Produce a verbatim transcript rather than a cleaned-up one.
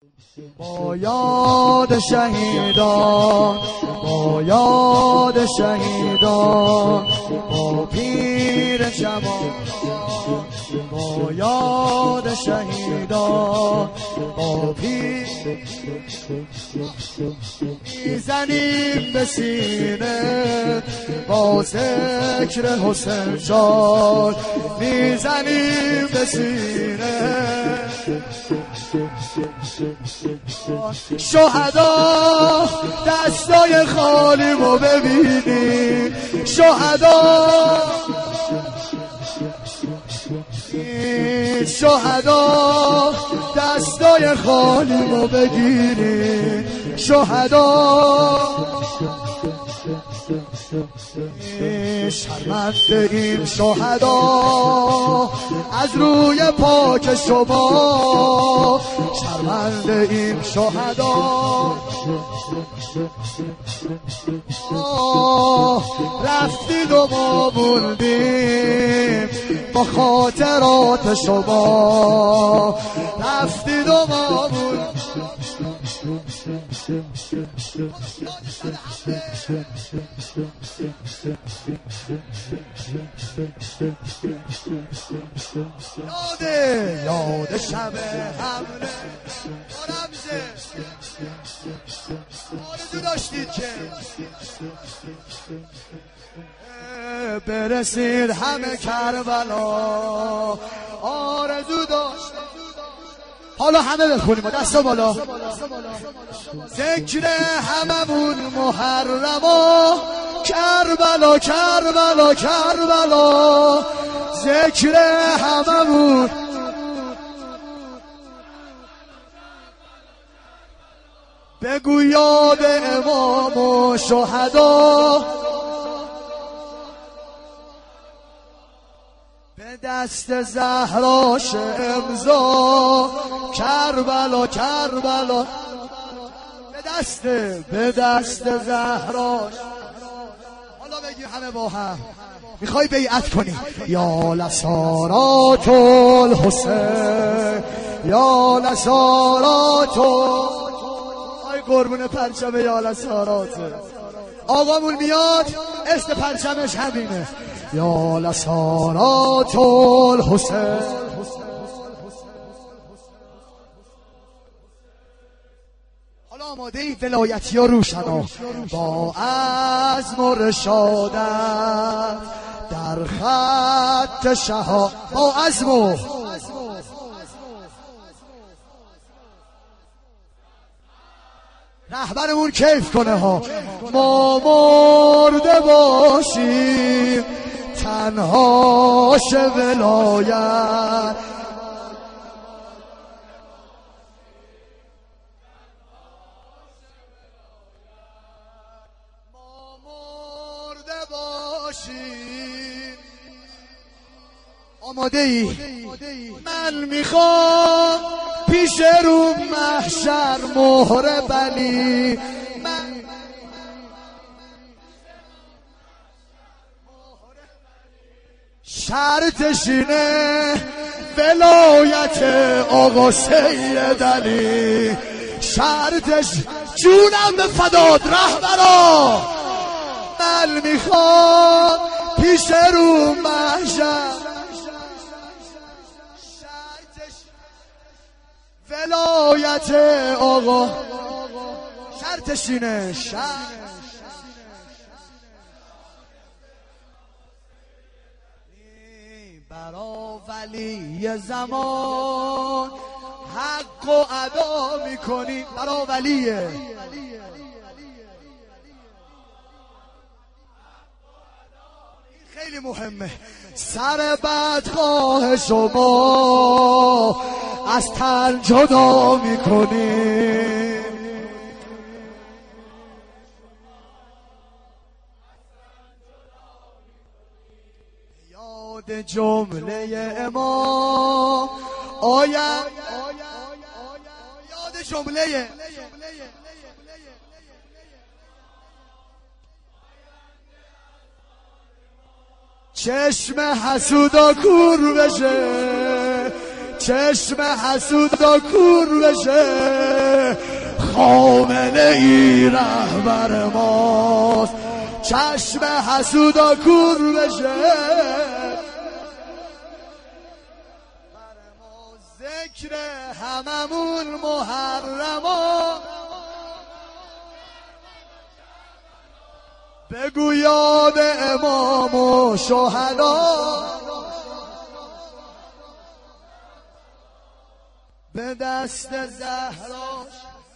با یاد شهیدان، با یاد شهیدان، با پیر جوان، با یاد شهیدان، با پیر میزنیم به سینه، با ذکر حسین جان میزنیم به سینه. شهدا دستای خالیمو ببینی، شهدا شهدا دستای خالیمو بگیری، شهدا شرمنده این شهدا از روی پاک شما، شرمنده این شهدا رفتید و ما موندیم با خاطرات شما، رفتید و ما موندیم. یاده یاد شب حمله رمزه آرزو داشتید که برسید همه کربلا، آرزو داشت. حالا همه بخونیم دستا بالا. ذکر هممون محرما، کربلا کربلا کربلا، ذکر هممون بگو یاد امام و شهدا، به دست زهراش امضا، کربلا کربلا، به دست به دست زهراش. حالا بگی همه با هم میخوای بیعت کنی. یا لسارات الحسین، یا لسارات، آی قربون پرچم یا لسارات. آقامون میاد اسم پرچمش همینه، یا لسارات الحسین. حالا آماده ای ولایتی ها روشنا با عزم و رشادت در خط شها، با عزم و رهبرمون کیف کنه ها. ما مرده باشیم تنهاش ولایت، ما مرده باشیم. آماده ای؟ من میخوام پیش رو محشر مهر بلی، من شرطش اینه ولایت آقا سید علی، شرطش جونم به فداد رهبرا. من میخوام پیش رو محشر ولایت آقا، شرطش اینه، شرط برا ولی زمان حق و ادا میکنی، برا ولیه خیلی مهمه. سر بدخواه شما از تن جدا میکنی، یاد جمله امام آیم، یاد جمله چشم حسودا کور بشه، چشم حسودا کور بشه، خامنه ای رهبر ماست. چشم حسودا کور بشه، ذکر هممون محرما، بگو یاد امام و شهدا، به دست زهراش